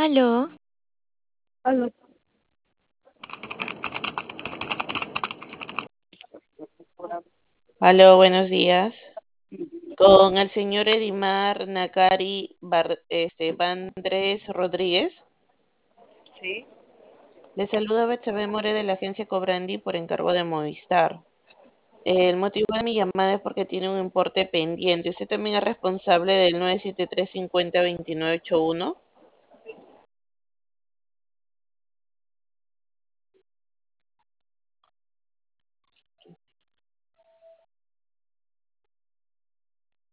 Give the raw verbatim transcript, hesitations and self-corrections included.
Aló, Aló. Aló, buenos días. Con el señor Edimar Nakari Bar- este, Bandrés Rodríguez. Sí, Le saluda Betsabe More de la agencia Cobrandi por encargo de Movistar. El motivo de mi llamada es porque tiene un importe pendiente. Usted también es responsable del nueve siete tres cinco cero dos nueve ocho uno.